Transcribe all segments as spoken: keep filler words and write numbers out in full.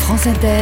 France Inter,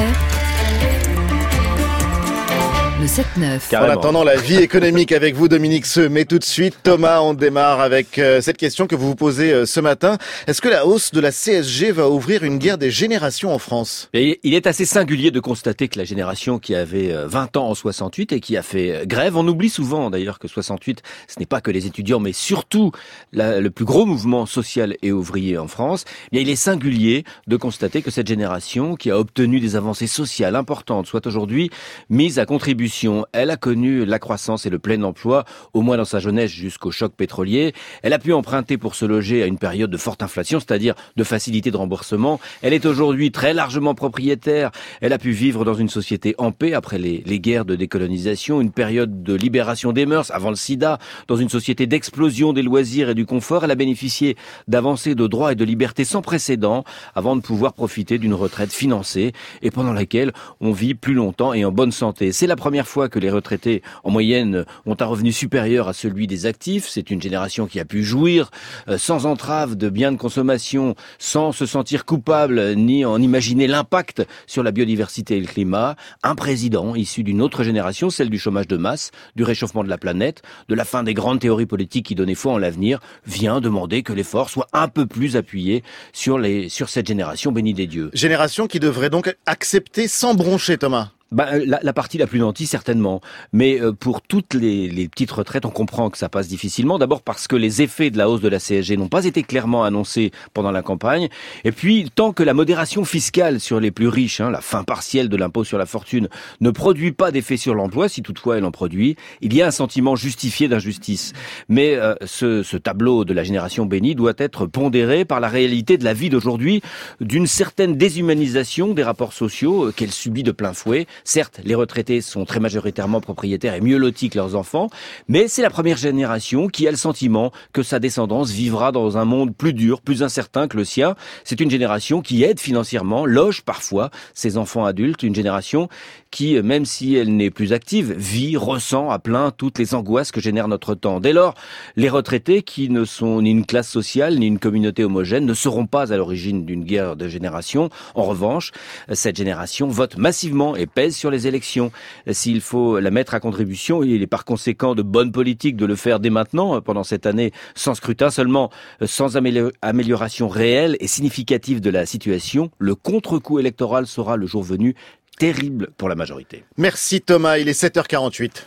le sept neuf. En attendant la vie économique avec vous, Dominique Seux. Mais tout de suite, Thomas, on démarre avec euh, cette question que vous vous posez euh, ce matin. Est-ce que la hausse de la C S G va ouvrir une guerre des générations en France ? Et il est assez singulier de constater que la génération qui avait vingt ans en soixante-huit et qui a fait grève, on oublie souvent d'ailleurs que soixante-huit, ce n'est pas que les étudiants, mais surtout la, le plus gros mouvement social et ouvrier en France. Eh bien, il est singulier de constater que cette génération qui a obtenu des avancées sociales importantes soit aujourd'hui mise à contribution. Elle a connu la croissance et le plein emploi, au moins dans sa jeunesse jusqu'au choc pétrolier. Elle a pu emprunter pour se loger à une période de forte inflation, c'est-à-dire de facilité de remboursement. Elle est aujourd'hui très largement propriétaire. Elle a pu vivre dans une société en paix après les, les guerres de décolonisation, une période de libération des mœurs avant le sida, dans une société d'explosion des loisirs et du confort. Elle a bénéficié d'avancées de droits et de libertés sans précédent avant de pouvoir profiter d'une retraite financée et pendant laquelle on vit plus longtemps et en bonne santé. C'est la première fois que les retraités, en moyenne, ont un revenu supérieur à celui des actifs. C'est une génération qui a pu jouir euh, sans entrave de biens de consommation, sans se sentir coupable, ni en imaginer l'impact sur la biodiversité et le climat. Un président issu d'une autre génération, celle du chômage de masse, du réchauffement de la planète, de la fin des grandes théories politiques qui donnaient foi en l'avenir, vient demander que l'effort soit un peu plus appuyé sur, les, sur cette génération bénie des dieux. Génération qui devrait donc accepter sans broncher, Thomas. Bah, la, la partie la plus nantie, certainement. Mais euh, pour toutes les, les petites retraites, on comprend que ça passe difficilement. D'abord parce que les effets de la hausse de la C S G n'ont pas été clairement annoncés pendant la campagne. Et puis, tant que la modération fiscale sur les plus riches, hein, la fin partielle de l'impôt sur la fortune, ne produit pas d'effet sur l'emploi, si toutefois elle en produit, il y a un sentiment justifié d'injustice. Mais euh, ce, ce tableau de la génération bénie doit être pondéré par la réalité de la vie d'aujourd'hui, d'une certaine déshumanisation des rapports sociaux euh, qu'elle subit de plein fouet. Certes, les retraités sont très majoritairement propriétaires et mieux lotis que leurs enfants, mais c'est la première génération qui a le sentiment que sa descendance vivra dans un monde plus dur, plus incertain que le sien. C'est une génération qui aide financièrement, loge parfois ses enfants adultes, une génération qui, même si elle n'est plus active, vit, ressent à plein toutes les angoisses que génère notre temps. Dès lors, les retraités, qui ne sont ni une classe sociale, ni une communauté homogène, ne seront pas à l'origine d'une guerre de génération. En revanche, cette génération vote massivement et pèse sur les élections. S'il faut la mettre à contribution, il est par conséquent de bonne politique de le faire dès maintenant, pendant cette année, sans scrutin, seulement sans amélioration réelle et significative de la situation. Le contre-coup électoral sera le jour venu terrible pour la majorité. Merci Thomas, il est sept heures quarante-huit.